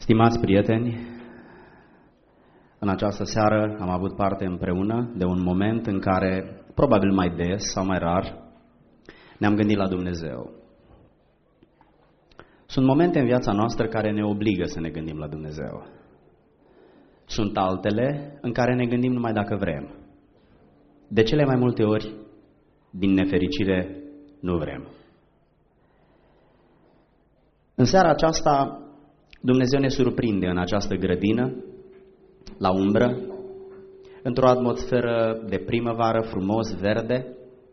Stimați prieteni, în această seară am avut parte împreună de un moment în care, probabil mai des sau mai rar, ne-am gândit la Dumnezeu. Sunt momente în viața noastră care ne obligă să ne gândim la Dumnezeu. Sunt altele în care ne gândim numai dacă vrem. De cele mai multe ori, din nefericire, nu vrem. În seara aceasta, Dumnezeu ne surprinde în această grădină, la umbră, într-o atmosferă de primăvară, frumos, verde.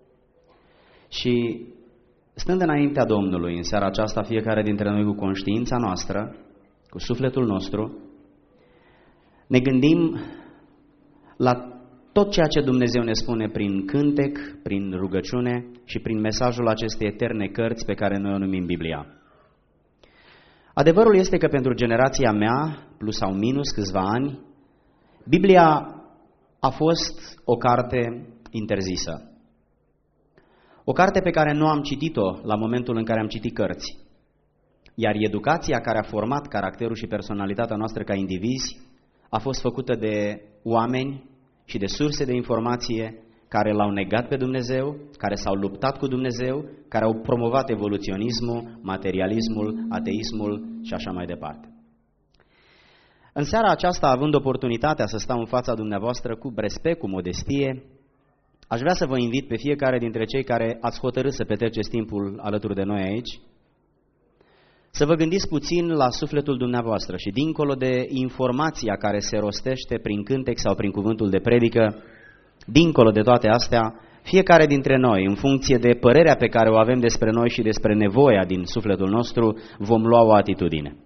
Și stând înaintea Domnului în seara aceasta, fiecare dintre noi cu conștiința noastră, cu sufletul nostru, ne gândim la tot ceea ce Dumnezeu ne spune prin cântec, prin rugăciune și prin mesajul acestei eterne cărți pe care noi o numim Biblia. Adevărul este că pentru generația mea, plus sau minus câțiva ani, Biblia a fost o carte interzisă. O carte pe care nu am citit-o la momentul în care am citit cărți. Iar educația care a format caracterul și personalitatea noastră ca indivizi a fost făcută de oameni și de surse de informație care l-au negat pe Dumnezeu, care s-au luptat cu Dumnezeu, care au promovat evoluționismul, materialismul, ateismul și așa mai departe. În seara aceasta, având oportunitatea să stau în fața dumneavoastră cu respect, cu modestie, aș vrea să vă invit pe fiecare dintre cei care ați hotărât să petreceți timpul alături de noi aici, să vă gândiți puțin la sufletul dumneavoastră și dincolo de informația care se rostește prin cântec sau prin cuvântul de predică, dincolo de toate astea, fiecare dintre noi, în funcție de părerea pe care o avem despre noi și despre nevoia din sufletul nostru, vom lua o atitudine.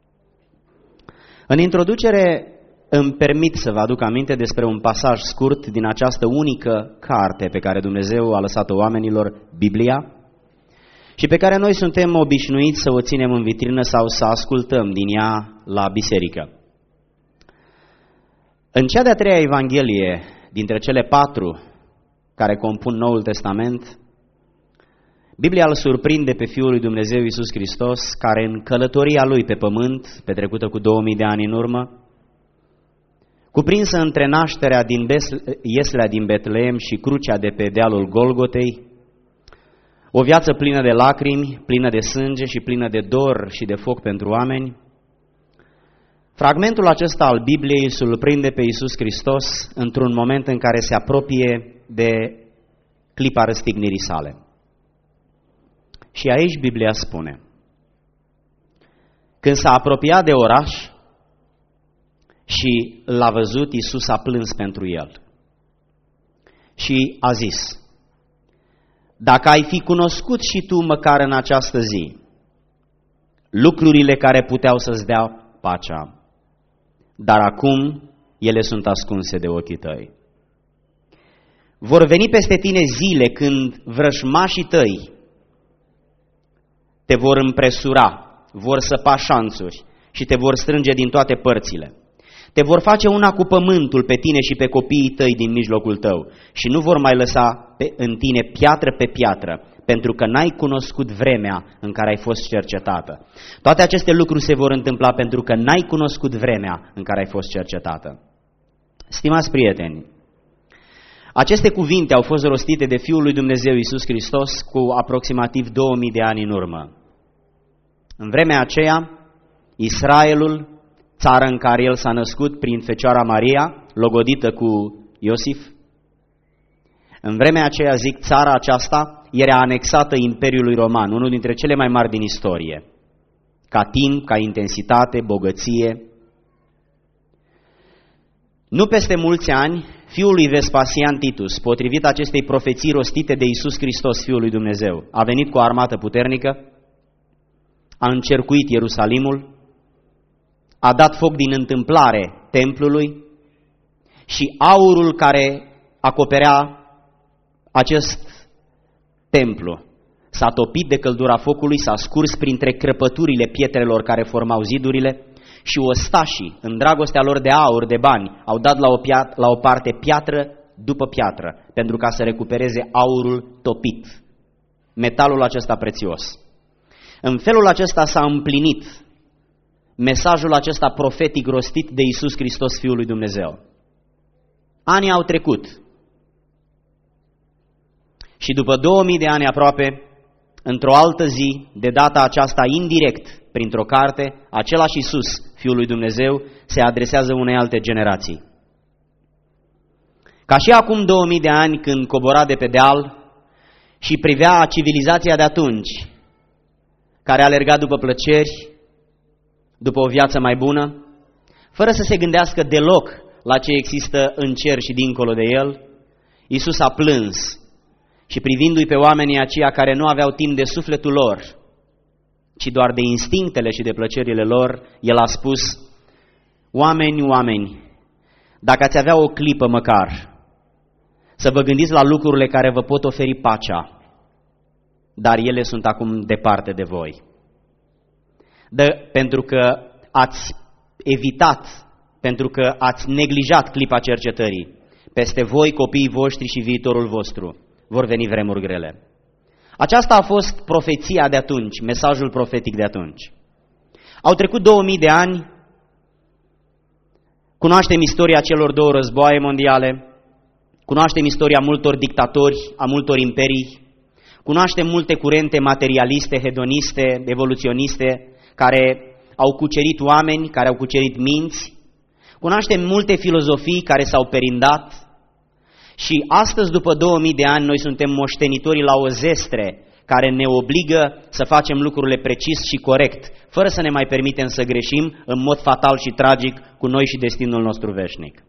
În introducere îmi permit să vă aduc aminte despre un pasaj scurt din această unică carte pe care Dumnezeu a lăsat-o oamenilor, Biblia, și pe care noi suntem obișnuiți să o ținem în vitrină sau să ascultăm din ea la biserică. În cea de-a treia Evanghelie, dintre cele 4 care compun Noul Testament, Biblia îl surprinde pe Fiul lui Dumnezeu Iisus Hristos, care în călătoria Lui pe pământ, petrecută cu 2000 de ani în urmă, cuprinsă între nașterea din ieslea din Betleem și crucea de pe dealul Golgotei, o viață plină de lacrimi, plină de sânge și plină de dor și de foc pentru oameni, fragmentul acesta al Bibliei îl surprinde pe Iisus Hristos într-un moment în care se apropie de clipa răstignirii sale. Și aici Biblia spune: când s-a apropiat de oraș și l-a văzut, Iisus a plâns pentru el și a zis: dacă ai fi cunoscut și tu măcar în această zi lucrurile care puteau să-ți dea pacea, dar acum ele sunt ascunse de ochii tăi. Vor veni peste tine zile când vrăjmașii tăi te vor împresura, vor săpa șanțuri și te vor strânge din toate părțile. Te vor face una cu pământul pe tine și pe copiii tăi din mijlocul tău și nu vor mai lăsa în tine piatră pe piatră, pentru că n-ai cunoscut vremea în care ai fost cercetată. Toate aceste lucruri se vor întâmpla pentru că n-ai cunoscut vremea în care ai fost cercetată. Stimați prieteni, aceste cuvinte au fost rostite de Fiul lui Dumnezeu Iisus Hristos cu aproximativ 2000 de ani în urmă. În vremea aceea, Israelul, țara în care el s-a născut prin Fecioara Maria, logodită cu Iosif, în vremea aceea, zic, țara aceasta era anexată Imperiului Roman, unul dintre cele mai mari din istorie, ca timp, ca intensitate, bogăție. Nu peste mulți ani, fiul lui Vespasian Titus, potrivit acestei profeții rostite de Iisus Hristos, Fiul lui Dumnezeu, a venit cu o armată puternică, a încercuit Ierusalimul, a dat foc din întâmplare templului și aurul care acoperea acest templu s-a topit de căldura focului, s-a scurs printre crăpăturile pietrelor care formau zidurile și ostașii, în dragostea lor de aur, de bani, au dat la o parte piatră după piatră pentru ca să recupereze aurul topit, metalul acesta prețios. În felul acesta s-a împlinit mesajul acesta profetic rostit de Iisus Hristos, Fiul lui Dumnezeu. Anii au trecut și după 2000 de ani aproape, într-o altă zi, de data aceasta indirect, printr-o carte, același Iisus, Fiul lui Dumnezeu, se adresează unei alte generații. Ca și acum 2000 de ani, când cobora de pe deal și privea civilizația de atunci, care alerga după plăceri, după o viață mai bună, fără să se gândească deloc la ce există în cer și dincolo de el, Iisus a plâns și privindu-i pe oamenii aceia care nu aveau timp de sufletul lor, ci doar de instinctele și de plăcerile lor, el a spus: oameni, dacă ați avea o clipă măcar să vă gândiți la lucrurile care vă pot oferi pacea, dar ele sunt acum departe de voi. Pentru că ați evitat, pentru că ați neglijat clipa cercetării, peste voi, copiii voștri și viitorul vostru vor veni vremuri grele. Aceasta a fost profeția de atunci, mesajul profetic de atunci. Au trecut 2000 de ani, cunoaștem istoria celor două războaie mondiale, cunoaștem istoria multor dictatori, a multor imperii, cunoaștem multe curente materialiste, hedoniste, evoluționiste, care au cucerit oameni, care au cucerit minți, cunoaștem multe filozofii care s-au perindat și astăzi, după 2000 de ani, noi suntem moștenitorii la o zestre care ne obligă să facem lucrurile precis și corect, fără să ne mai permitem să greșim în mod fatal și tragic cu noi și destinul nostru veșnic.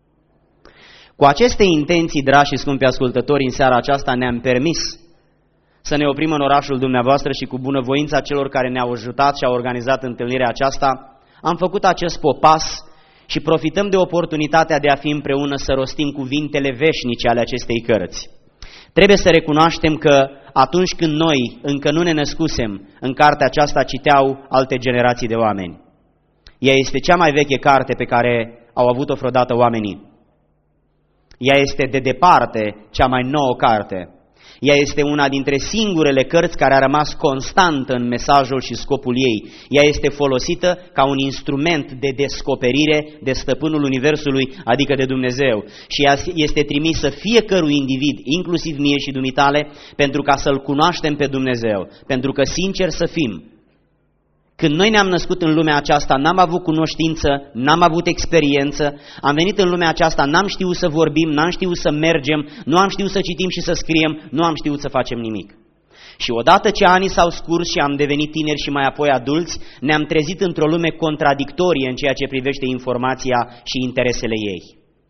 Cu aceste intenții, dragi și scumpi ascultători, în seara aceasta ne-am permis să ne oprim în orașul dumneavoastră și cu bunăvoința celor care ne-au ajutat și au organizat întâlnirea aceasta, am făcut acest popas și profităm de oportunitatea de a fi împreună să rostim cuvintele veșnice ale acestei cărți. Trebuie să recunoaștem că atunci când noi încă nu ne născusem, în cartea aceasta citeau alte generații de oameni. Ea este cea mai veche carte pe care au avut-o vreodată oamenii. Ea este de departe cea mai nouă carte. Ea este una dintre singurele cărți care a rămas constantă în mesajul și scopul ei. Ea este folosită ca un instrument de descoperire de stăpânul Universului, adică de Dumnezeu. Și ea este trimisă fiecărui individ, inclusiv mie și dumitale, pentru ca să-L cunoaștem pe Dumnezeu. Pentru că, sincer să fim, când noi ne-am născut în lumea aceasta, n-am avut cunoștință, n-am avut experiență, am venit în lumea aceasta, n-am știut să vorbim, n-am știut să mergem, nu am știut să citim și să scriem, nu am știut să facem nimic. Și odată ce anii s-au scurs și am devenit tineri și mai apoi adulți, ne-am trezit într-o lume contradictorie în ceea ce privește informația și interesele ei.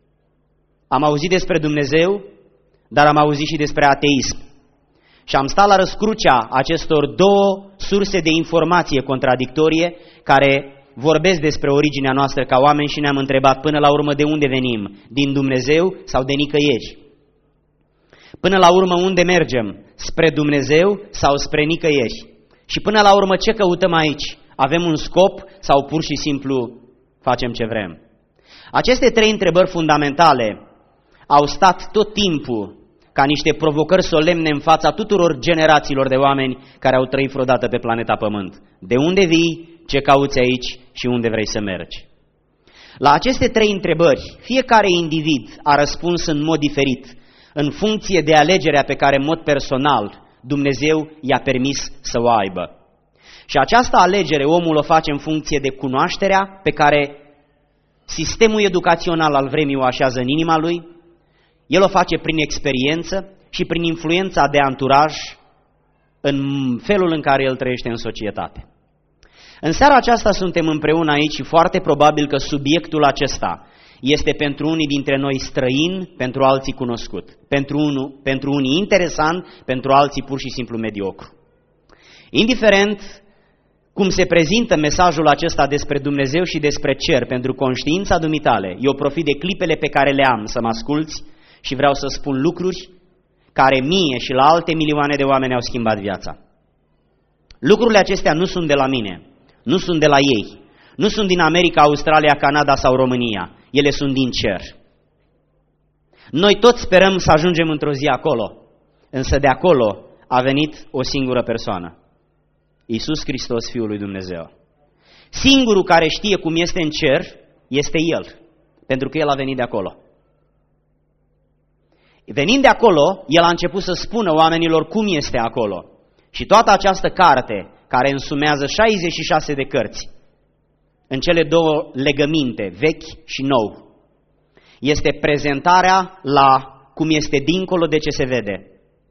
Am auzit despre Dumnezeu, dar am auzit și despre ateism. Și am stat la răscrucea acestor două surse de informație contradictorie care vorbesc despre originea noastră ca oameni și ne-am întrebat până la urmă de unde venim, din Dumnezeu sau de nicăieri? Până la urmă unde mergem, spre Dumnezeu sau spre nicăieri? Și până la urmă ce căutăm aici? Avem un scop sau pur și simplu facem ce vrem? Aceste trei întrebări fundamentale au stat tot timpul ca niște provocări solemne în fața tuturor generațiilor de oameni care au trăit vreodată pe planeta Pământ. De unde vii, ce cauți aici și unde vrei să mergi? La aceste trei întrebări, fiecare individ a răspuns în mod diferit, în funcție de alegerea pe care în mod personal Dumnezeu i-a permis să o aibă. Și această alegere omul o face în funcție de cunoașterea pe care sistemul educațional al vremii o așează în inima lui. El o face prin experiență și prin influența de anturaj în felul în care el trăiește în societate. În seara aceasta suntem împreună aici și foarte probabil că subiectul acesta este pentru unii dintre noi străin, pentru alții cunoscut, pentru unii interesant, pentru alții pur și simplu mediocru. Indiferent cum se prezintă mesajul acesta despre Dumnezeu și despre cer pentru conștiința dumitale, eu profit de clipele pe care le am să mă asculți și vreau să spun lucruri care mie și la alte milioane de oameni au schimbat viața. Lucrurile acestea nu sunt de la mine, nu sunt de la ei, nu sunt din America, Australia, Canada sau România, ele sunt din cer. Noi toți sperăm să ajungem într-o zi acolo, însă de acolo a venit o singură persoană, Iisus Hristos, Fiul lui Dumnezeu. Singurul care știe cum este în cer este El, pentru că El a venit de acolo. Venind de acolo, El a început să spună oamenilor cum este acolo. Și toată această carte, care însumează 66 de cărți, în cele două legăminte, vechi și nou, este prezentarea la cum este dincolo de ce se vede.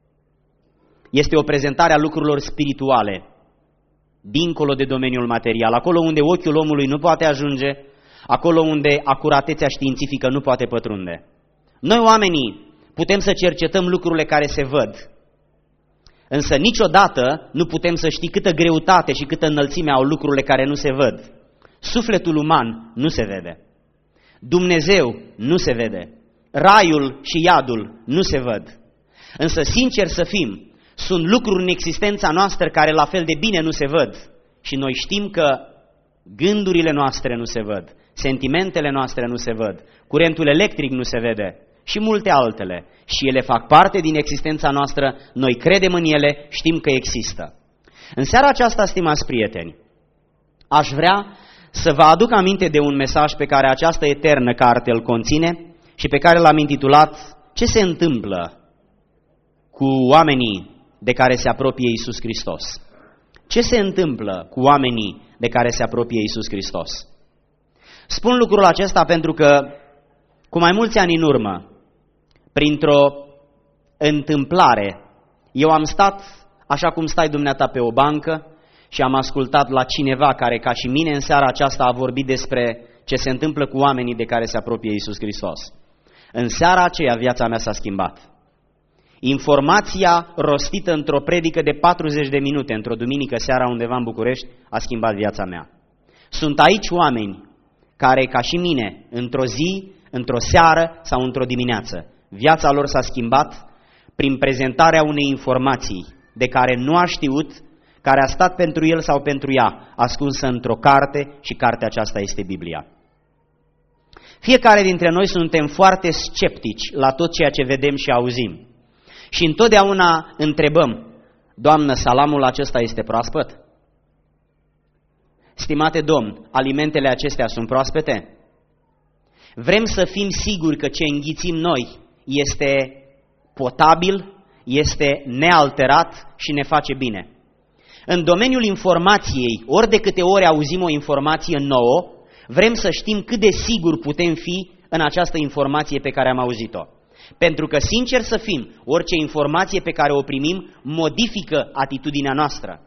Este o prezentare a lucrurilor spirituale, dincolo de domeniul material, acolo unde ochiul omului nu poate ajunge, acolo unde acuratețea științifică nu poate pătrunde. Noi oamenii putem să cercetăm lucrurile care se văd, însă niciodată nu putem să știm câtă greutate și câtă înălțime au lucrurile care nu se văd. Sufletul uman nu se vede. Dumnezeu nu se vede. Raiul și iadul nu se văd. Însă, sincer să fim, sunt lucruri în existența noastră care la fel de bine nu se văd. Și noi știm că gândurile noastre nu se văd, sentimentele noastre nu se văd, curentul electric nu se vede și multe altele. Și ele fac parte din existența noastră, noi credem în ele, știm că există. În seara aceasta, stimați prieteni, aș vrea să vă aduc aminte de un mesaj pe care această eternă carte îl conține și pe care l-am intitulat Ce se întâmplă cu oamenii de care se apropie Iisus Hristos? Ce se întâmplă cu oamenii de care se apropie Iisus Hristos? Spun lucrul acesta pentru că cu mai mulți ani în urmă, printr-o întâmplare, eu am stat așa cum stai dumneata pe o bancă și am ascultat la cineva care, ca și mine, în seara aceasta a vorbit despre ce se întâmplă cu oamenii de care se apropie Iisus Hristos. În seara aceea viața mea s-a schimbat. Informația rostită într-o predică de 40 de minute, într-o duminică seara undeva în București, a schimbat viața mea. Sunt aici oameni care, ca și mine, într-o zi, într-o seară sau într-o dimineață, viața lor s-a schimbat prin prezentarea unei informații de care nu a știut, care a stat pentru el sau pentru ea, ascunsă într-o carte, și cartea aceasta este Biblia. Fiecare dintre noi suntem foarte sceptici la tot ceea ce vedem și auzim. Și întotdeauna întrebăm: Doamnă, salamul acesta este proaspăt? Stimate Domn, alimentele acestea sunt proaspete? Vrem să fim siguri că ce înghițim noi este potabil, este nealterat și ne face bine. În domeniul informației, ori de câte ori auzim o informație nouă, vrem să știm cât de sigur putem fi în această informație pe care am auzit-o. Pentru că, sincer să fim, orice informație pe care o primim modifică atitudinea noastră.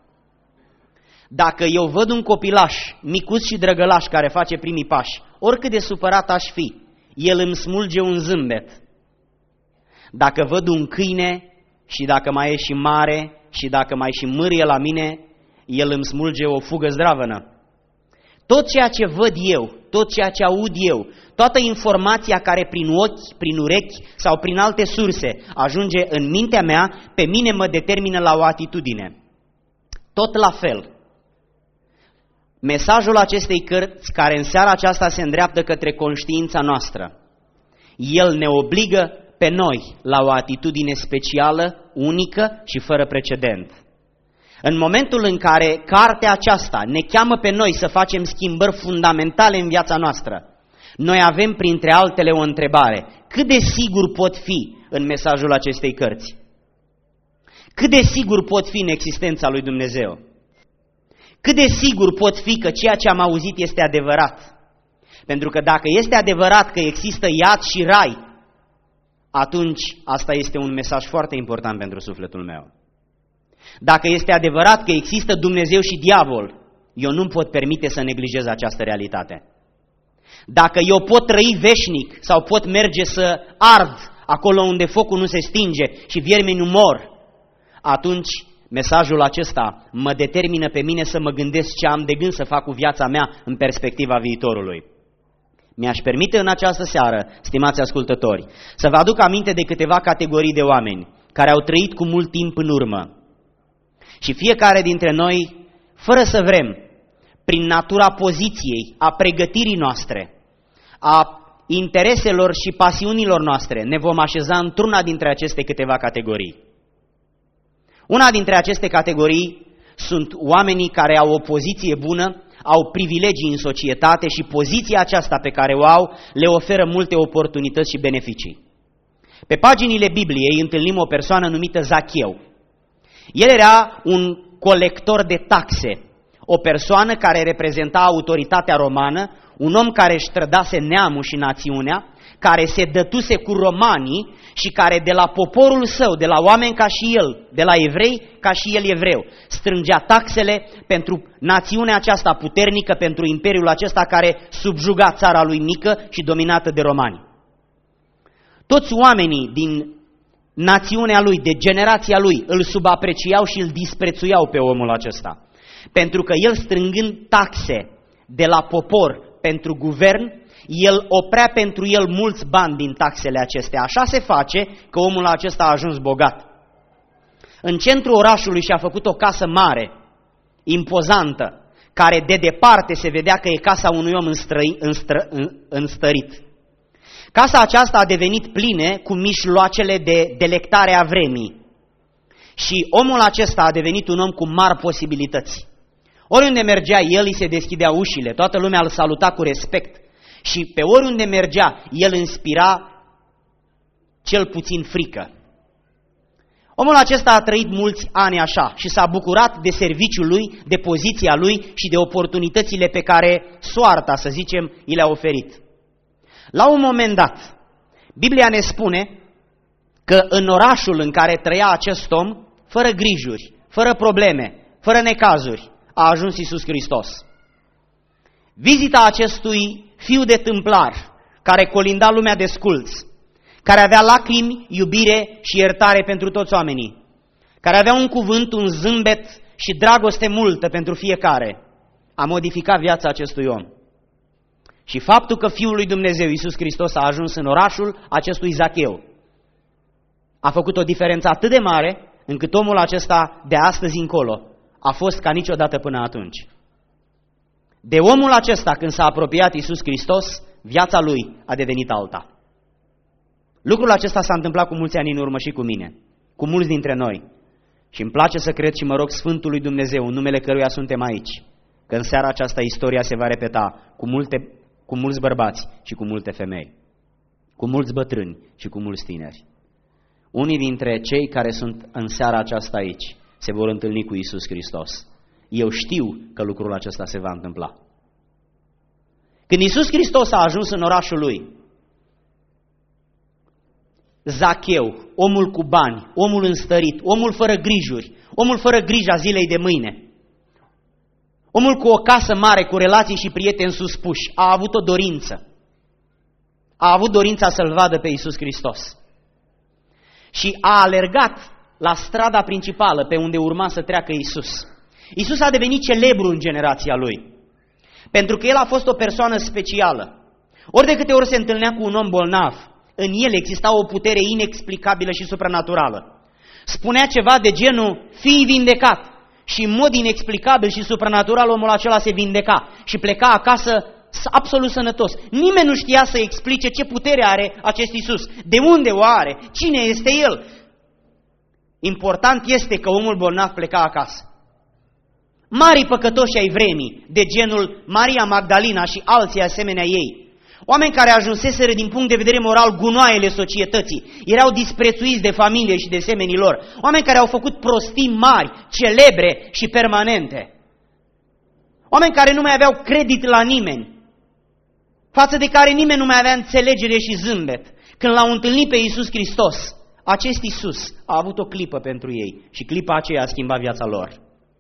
Dacă eu văd un copilaș, micuț și drăgălaș, care face primii pași, oricât de supărat aș fi, el îmi smulge un zâmbet. Dacă văd un câine și dacă mai e și mare și dacă mai și mârie la mine, el îmi smulge o fugă zdravănă. Tot ceea ce văd eu, tot ceea ce aud eu, toată informația care prin ochi, prin urechi sau prin alte surse ajunge în mintea mea, pe mine mă determină la o atitudine. Tot la fel, mesajul acestei cărți, care în seara aceasta se îndreaptă către conștiința noastră, el ne obligă pe noi la o atitudine specială, unică și fără precedent. În momentul în care cartea aceasta ne cheamă pe noi să facem schimbări fundamentale în viața noastră, noi avem printre altele o întrebare: cât de sigur pot fi în mesajul acestei cărți? Cât de sigur pot fi în existența lui Dumnezeu? Cât de sigur pot fi că ceea ce am auzit este adevărat? Pentru că dacă este adevărat că există iad și rai, atunci asta este un mesaj foarte important pentru sufletul meu. Dacă este adevărat că există Dumnezeu și diavol, eu nu pot permite să neglijez această realitate. Dacă eu pot trăi veșnic sau pot merge să ard acolo unde focul nu se stinge și viermii nu mor, atunci mesajul acesta mă determină pe mine să mă gândesc ce am de gând să fac cu viața mea în perspectiva viitorului. Mi-aș permite în această seară, stimați ascultători, să vă aduc aminte de câteva categorii de oameni care au trăit cu mult timp în urmă. Și fiecare dintre noi, fără să vrem, prin natura poziției, a pregătirii noastre, a intereselor și pasiunilor noastre, ne vom așeza într-una dintre aceste câteva categorii. Una dintre aceste categorii sunt oamenii care au o poziție bună, au privilegii în societate și poziția aceasta pe care o au le oferă multe oportunități și beneficii. Pe paginile Bibliei întâlnim o persoană numită Zacheu. El era un colector de taxe, o persoană care reprezenta autoritatea romană, un om care își trădase neamul și națiunea, care se dătuse cu romanii și care de la poporul său, de la oameni ca și el, de la evrei ca și el evreu, strângea taxele pentru națiunea aceasta puternică, pentru imperiul acesta care subjuga țara lui mică și dominată de romani. Toți oamenii din națiunea lui, de generația lui, îl subapreciau și îl disprețuiau pe omul acesta. Pentru că el, strângând taxe de la popor pentru guvern, el oprea pentru el mulți bani din taxele acestea. Așa se face că omul acesta a ajuns bogat. În centrul orașului și-a făcut o casă mare, impozantă, care de departe se vedea că e casa unui om înstărit. Casa aceasta a devenit plină cu mijloacele de delectare a vremii. Și omul acesta a devenit un om cu mari posibilități. Oriunde mergea el, îi se deschidea ușile, toată lumea îl saluta cu respect. Și pe oriunde mergea, el inspira cel puțin frică. Omul acesta a trăit mulți ani așa și s-a bucurat de serviciul lui, de poziția lui și de oportunitățile pe care soarta, să zicem, i le-a oferit. La un moment dat, Biblia ne spune că în orașul în care trăia acest om, fără grijuri, fără probleme, fără necazuri, a ajuns Iisus Hristos. Vizita acestui fiu de tâmplar, care colinda lumea de sculți, care avea lacrimi, iubire și iertare pentru toți oamenii, care avea un cuvânt, un zâmbet și dragoste multă pentru fiecare, a modificat viața acestui om. Și faptul că Fiul lui Dumnezeu, Iisus Hristos, a ajuns în orașul acestui Zacheu, a făcut o diferență atât de mare, încât omul acesta de astăzi încolo a fost ca niciodată până atunci. De omul acesta, când s-a apropiat Iisus Hristos, viața lui a devenit alta. Lucrul acesta s-a întâmplat cu mulți ani în urmă și cu mine, cu mulți dintre noi. Și îmi place să cred și mă rog Sfântul lui Dumnezeu, în numele căruia suntem aici, că în seara aceasta istoria se va repeta cu mulți bărbați și cu multe femei, cu mulți bătrâni și cu mulți tineri. Unii dintre cei care sunt în seara aceasta aici se vor întâlni cu Iisus Hristos. Eu știu că lucrul acesta se va întâmpla. Când Iisus Hristos a ajuns în orașul lui, Zacheu, omul cu bani, omul înstărit, omul fără grijuri, omul fără grija zilei de mâine, omul cu o casă mare, cu relații și prieteni suspuși, a avut o dorință. A avut dorința să-L vadă pe Iisus Hristos. Și a alergat la strada principală pe unde urma să treacă Iisus. Iisus a devenit celebru în generația lui, pentru că el a fost o persoană specială. Ori de câte ori se întâlnea cu un om bolnav, în el exista o putere inexplicabilă și supranaturală. Spunea ceva de genul, fii vindecat, și în mod inexplicabil și supranatural omul acela se vindeca și pleca acasă absolut sănătos. Nimeni nu știa să explice ce putere are acest Iisus, de unde o are, cine este el. Important este că omul bolnav pleca acasă. Marii păcătoși ai vremii, de genul Maria Magdalena și alții asemenea ei, oameni care ajunseseră din punct de vedere moral gunoaiele societății, erau disprețuiți de familie și de semenii lor, oameni care au făcut prostii mari, celebre și permanente, oameni care nu mai aveau credit la nimeni, față de care nimeni nu mai avea înțelegere și zâmbet. Când l-au întâlnit pe Iisus Hristos, acest Iisus a avut o clipă pentru ei și clipa aceea a schimbat viața lor.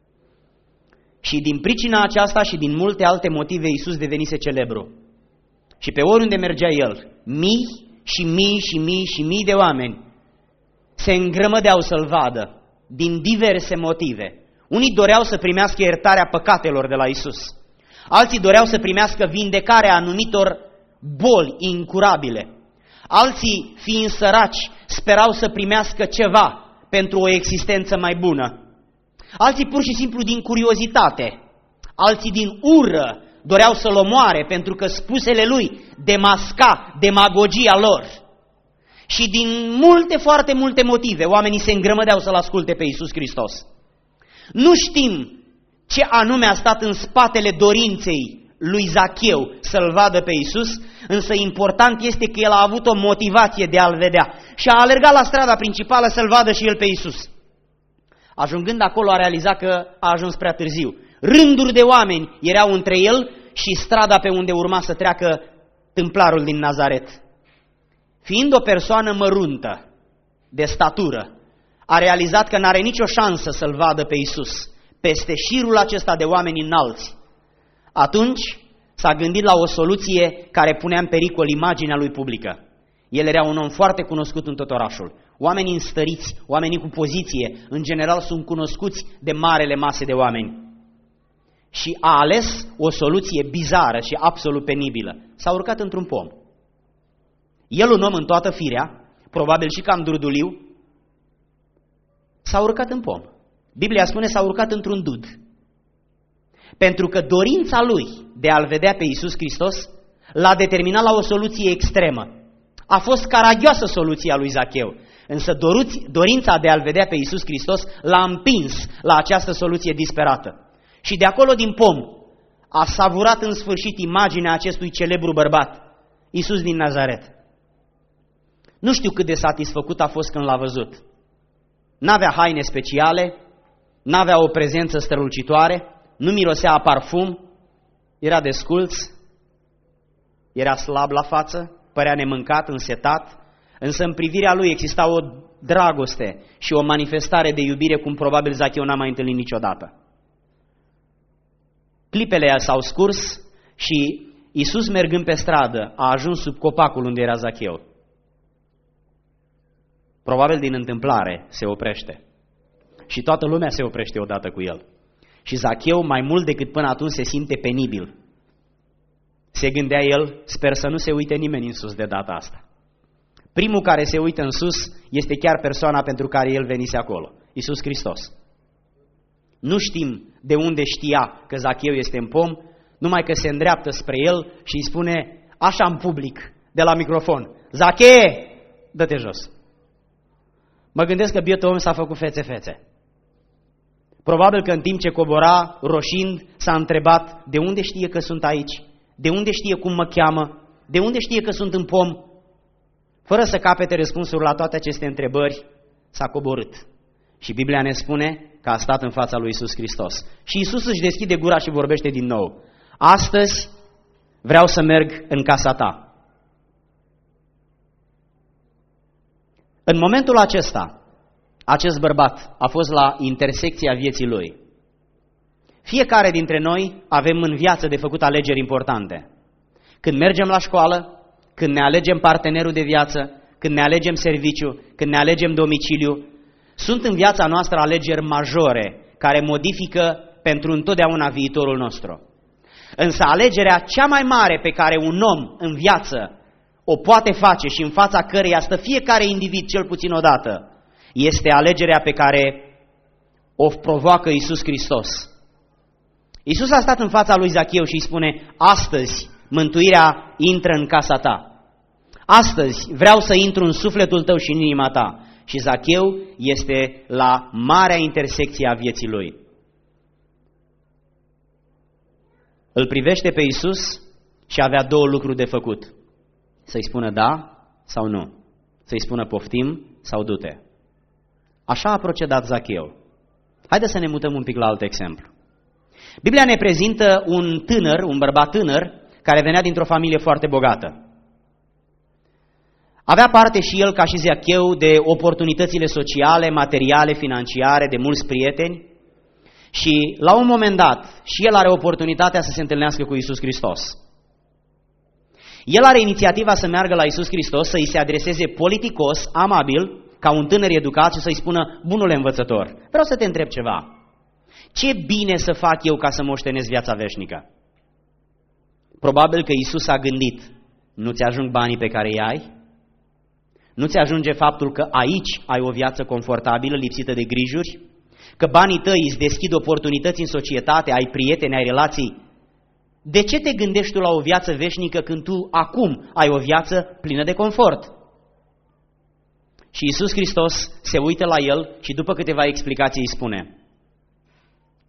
Și din pricina aceasta și din multe alte motive Iisus devenise celebru. Și pe oriunde mergea el, mii și mii și mii și mii de oameni se îngrămădeau să-l vadă din diverse motive. Unii doreau să primească iertarea păcatelor de la Iisus. Alții doreau să primească vindecarea anumitor boli incurabile. Alții, fiind săraci, sperau să primească ceva pentru o existență mai bună. Alții pur și simplu din curiozitate, alții din ură doreau să-l omoare pentru că spusele lui demasca demagogia lor. Și din multe, foarte multe motive, oamenii se îngrămădeau să-l asculte pe Iisus Hristos. Nu știm ce anume a stat în spatele dorinței lui Zacheu să-L vadă pe Iisus, însă important este că el a avut o motivație de a-L vedea și a alergat la strada principală să-L vadă și el pe Iisus. Ajungând acolo a realizat că a ajuns prea târziu. Rânduri de oameni erau între el și strada pe unde urma să treacă tâmplarul din Nazaret. Fiind o persoană măruntă, de statură, a realizat că n-are nicio șansă să-L vadă pe Iisus peste șirul acesta de oameni înalți. Atunci s-a gândit la o soluție care punea în pericol imaginea lui publică. El era un om foarte cunoscut în tot orașul. Oamenii înstăriți, oamenii cu poziție, în general sunt cunoscuți de marele mase de oameni. Și a ales o soluție bizară și absolut penibilă. S-a urcat într-un pom. El, un om în toată firea, probabil și cam durduliu, s-a urcat în pom. Biblia spune s-a urcat într-un dud. Pentru că dorința lui de a-L vedea pe Iisus Hristos l-a determinat la o soluție extremă. A fost caragioasă soluția lui Zacheu, însă dorința de a-L vedea pe Iisus Hristos l-a împins la această soluție disperată. Și de acolo din pom a savurat în sfârșit imaginea acestui celebru bărbat, Iisus din Nazaret. Nu știu cât de satisfăcut a fost când l-a văzut. N-avea haine speciale, n-avea o prezență strălucitoare, nu mirosea a parfum, era desculț, era slab la față, părea nemâncat, însetat, însă în privirea lui exista o dragoste și o manifestare de iubire cum probabil Zacheu n-a mai întâlnit niciodată. Clipele s-au scurs și Iisus, mergând pe stradă, a ajuns sub copacul unde era Zacheu. Probabil din întâmplare se oprește și toată lumea se oprește odată cu el. Și Zacheu, mai mult decât până atunci, se simte penibil. Se gândea el, sper să nu se uite nimeni în sus de data asta. Primul care se uită în sus este chiar persoana pentru care el venise acolo, Iisus Hristos. Nu știm de unde știa că Zacheu este în pom, numai că se îndreaptă spre el și îi spune așa în public, de la microfon, Zachee, dă-te jos. Mă gândesc că bietul om s-a făcut fețe-fețe. Probabil că în timp ce cobora, roșind, s-a întrebat de unde știe că sunt aici, de unde știe cum mă cheamă, de unde știe că sunt în pom. Fără să capete răspunsuri la toate aceste întrebări, s-a coborât. Și Biblia ne spune că a stat în fața lui Iisus Hristos. Și Iisus își deschide gura și vorbește din nou. Astăzi vreau să merg în casa ta. În momentul acesta, acest bărbat a fost la intersecția vieții lui. Fiecare dintre noi avem în viață de făcut alegeri importante. Când mergem la școală, când ne alegem partenerul de viață, când ne alegem serviciu, când ne alegem domiciliu, sunt în viața noastră alegeri majore care modifică pentru întotdeauna viitorul nostru. Însă alegerea cea mai mare pe care un om în viață o poate face și în fața căreia stă fiecare individ cel puțin odată, este alegerea pe care o provoacă Iisus Hristos. Iisus a stat în fața lui Zacheu și îi spune, astăzi mântuirea intră în casa ta. Astăzi vreau să intru în sufletul tău și în inima ta. Și Zacheu este la marea intersecție a vieții lui. Îl privește pe Iisus și avea două lucruri de făcut. Să-i spună da sau nu. Să-i spună poftim sau du-te. Așa a procedat Zacheu. Haideți să ne mutăm un pic la alt exemplu. Biblia ne prezintă un tânăr, un bărbat tânăr, care venea dintr-o familie foarte bogată. Avea parte și el, ca și Zacheu, de oportunitățile sociale, materiale, financiare, de mulți prieteni și la un moment dat și el are oportunitatea să se întâlnească cu Iisus Hristos. El are inițiativa să meargă la Iisus Hristos, să îi se adreseze politicos, amabil, ca un tânăr educat și să-i spună, bunule învățător, vreau să te întreb ceva. Ce bine să fac eu ca să moștenesc viața veșnică? Probabil că Iisus a gândit, nu-ți ajung banii pe care îi ai? Nu-ți ajunge faptul că aici ai o viață confortabilă, lipsită de grijuri? Că banii tăi îți deschid oportunități în societate, ai prieteni, ai relații? De ce te gândești tu la o viață veșnică când tu acum ai o viață plină de confort? Și Iisus Hristos se uită la el și după câteva explicații îi spune,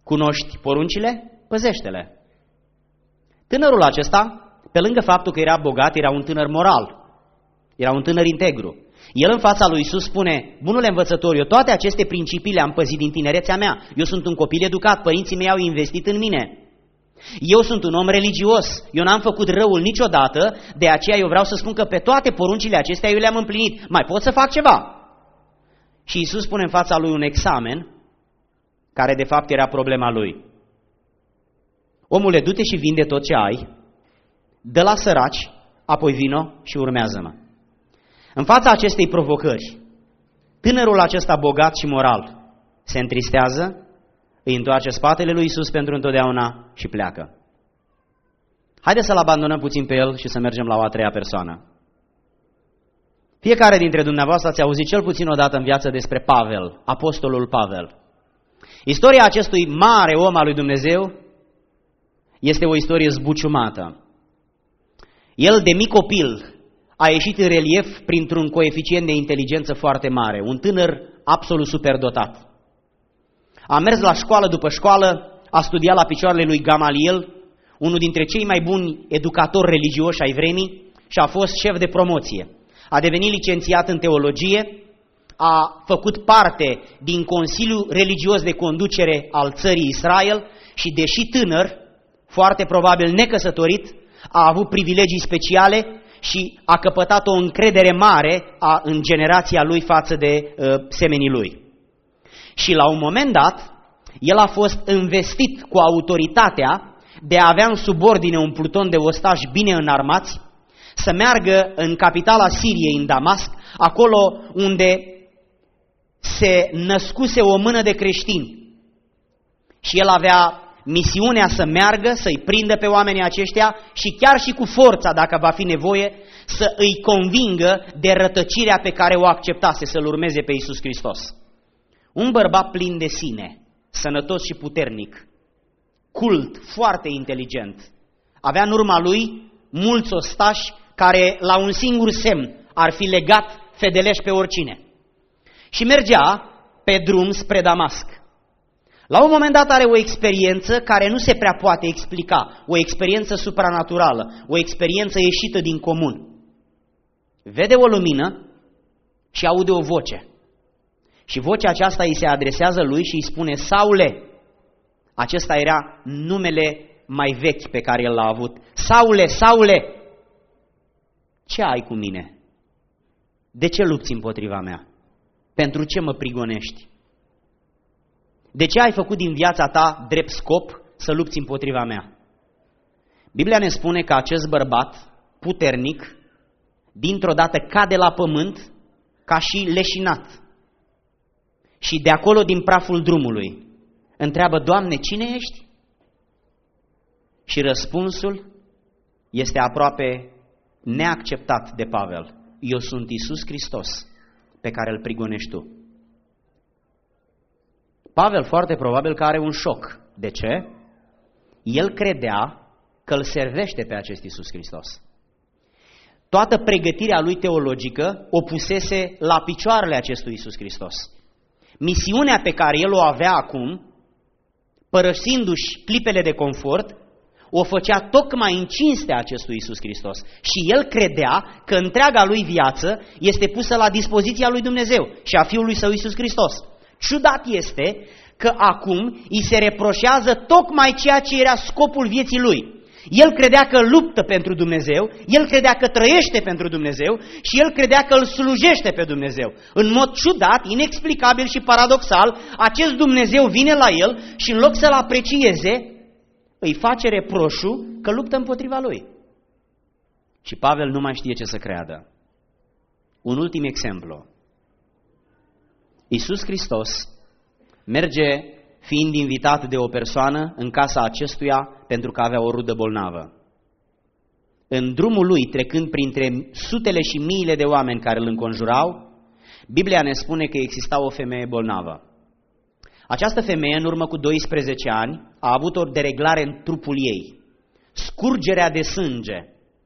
Cunoști poruncile? Păzește-le. Tânărul acesta, pe lângă faptul că era bogat, era un tânăr moral, era un tânăr integru. El în fața lui Iisus spune: bunule învățător, eu toate aceste principii le-am păzit din tinerețea mea. Eu sunt un copil educat, părinții mei au investit în mine. Eu sunt un om religios, eu n-am făcut răul niciodată, de aceea eu vreau să spun că pe toate poruncile acestea eu le-am împlinit. Mai pot să fac ceva? Și Iisus pune în fața lui un examen care de fapt era problema lui. Omule, du-te și vinde tot ce ai, dă la săraci, apoi vino și urmează-mă. În fața acestei provocări, tânărul acesta bogat și moral se întristează, îi întoarce spatele lui Iisus pentru întotdeauna și pleacă. Haideți să-l abandonăm puțin pe el și să mergem la o a treia persoană. Fiecare dintre dumneavoastră ați auzit cel puțin o dată în viață despre Pavel, apostolul Pavel. Istoria acestui mare om al lui Dumnezeu este o istorie zbuciumată. El, de mic copil, a ieșit în relief printr-un coeficient de inteligență foarte mare, un tânăr absolut superdotat. A mers la școală după școală, a studiat la picioarele lui Gamaliel, unul dintre cei mai buni educatori religioși ai vremii, și a fost șef de promoție. A devenit licențiat în teologie, a făcut parte din Consiliul Religios de Conducere al țării Israel și, deși tânăr, foarte probabil necăsătorit, a avut privilegii speciale și a căpătat o încredere mare în generația lui față de semenii lui. Și la un moment dat, el a fost investit cu autoritatea de a avea în subordine un pluton de ostași bine înarmați, să meargă în capitala Siriei, în Damasc, acolo unde se născuse o mână de creștini. Și el avea misiunea să meargă, să-i prindă pe oamenii aceștia și chiar și cu forța, dacă va fi nevoie, să îi convingă de rătăcirea pe care o acceptase, să-L urmeze pe Iisus Hristos. Un bărbat plin de sine, sănătos și puternic, cult, foarte inteligent. Avea în urma lui mulți ostași care la un singur semn ar fi legat fedeleș pe oricine. Și mergea pe drum spre Damasc. La un moment dat are o experiență care nu se prea poate explica, o experiență supranaturală, o experiență ieșită din comun. Vede o lumină și aude o voce. Și vocea aceasta îi se adresează lui și îi spune: Saule! Acesta era numele mai vechi pe care el l-a avut. Saule, Saule! Ce ai cu mine? De ce lupți împotriva mea? Pentru ce mă prigonești? De ce ai făcut din viața ta drept scop să lupți împotriva mea? Biblia ne spune că acest bărbat puternic, dintr-o dată cade la pământ ca și leșinat. Și de acolo, din praful drumului, întreabă: Doamne, cine ești? Și răspunsul este aproape neacceptat de Pavel: eu sunt Iisus Hristos pe care îl prigonești tu. Pavel foarte probabil că are un șoc. De ce? El credea că îl servește pe acest Iisus Hristos. Toată pregătirea lui teologică o pusese la picioarele acestui Iisus Hristos. Misiunea pe care el o avea acum, părăsindu-și clipele de confort, o făcea tocmai în cinstea acestui Iisus Hristos. Și el credea că întreaga lui viață este pusă la dispoziția lui Dumnezeu și a Fiului Său Iisus Hristos. Ciudat este că acum îi se reproșează tocmai ceea ce era scopul vieții lui. El credea că luptă pentru Dumnezeu, el credea că trăiește pentru Dumnezeu și el credea că îl slujește pe Dumnezeu. În mod ciudat, inexplicabil și paradoxal, acest Dumnezeu vine la el și în loc să-l aprecieze, îi face reproșul că luptă împotriva lui. Și Pavel nu mai știe ce să creadă. Un ultim exemplu. Iisus Hristos merge fiind invitat de o persoană în casa acestuia pentru că avea o rudă bolnavă. În drumul lui, trecând printre sutele și miile de oameni care îl înconjurau, Biblia ne spune că exista o femeie bolnavă. Această femeie, în urmă cu 12 ani, a avut o dereglare în trupul ei. Scurgerea de sânge,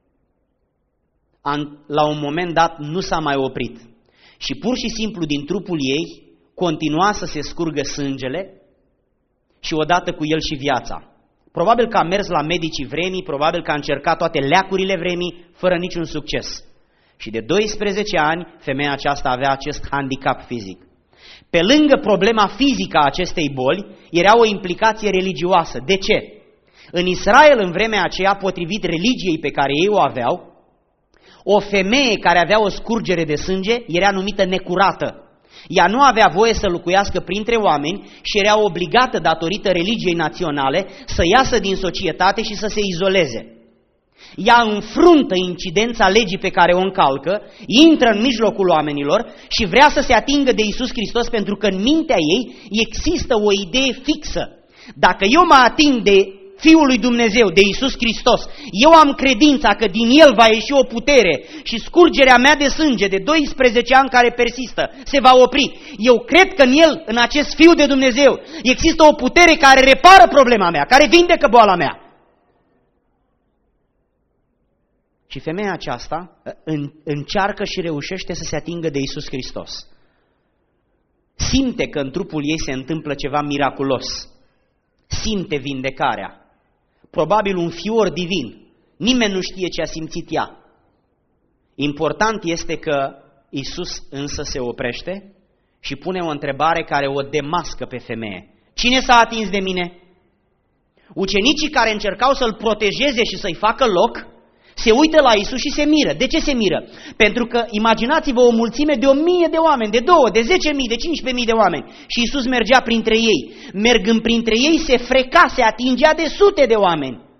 la un moment dat, nu s-a mai oprit. Și pur și simplu din trupul ei continua să se scurgă sângele și odată cu el și viața. Probabil că a mers la medicii vremii, probabil că a încercat toate leacurile vremii, fără niciun succes. Și de 12 ani, femeia aceasta avea acest handicap fizic. Pe lângă problema fizică a acestei boli, era o implicație religioasă. De ce? În Israel, în vremea aceea, potrivit religiei pe care ei o aveau, o femeie care avea o scurgere de sânge era numită necurată. Ea nu avea voie să locuiască printre oameni și era obligată, datorită religiei naționale, să iasă din societate și să se izoleze. Ea înfruntă incidența legii pe care o încalcă, intră în mijlocul oamenilor și vrea să se atingă de Iisus Hristos, pentru că în mintea ei există o idee fixă. Dacă eu mă ating de Fiul lui Dumnezeu, de Iisus Hristos, eu am credința că din El va ieși o putere și scurgerea mea de sânge de 12 ani care persistă se va opri. Eu cred că în El, în acest Fiu de Dumnezeu, există o putere care repară problema mea, care vindecă boala mea. Și femeia aceasta încearcă și reușește să se atingă de Iisus Hristos. Simte că în trupul ei se întâmplă ceva miraculos. Simte vindecarea. Probabil un fior divin. Nimeni nu știe ce a simțit ea. Important este că Iisus însă se oprește și pune o întrebare care o demască pe femeie. Cine s-a atins de mine? Ucenicii care încercau să-l protejeze și să-i facă loc, se uită la Iisus și se miră. De ce se miră? Pentru că imaginați-vă o mulțime de 1000 de oameni, de 2, de 10.000, de 15.000 de oameni. Și Iisus mergea printre ei. Mergând printre ei se freca, se atingea de sute de oameni.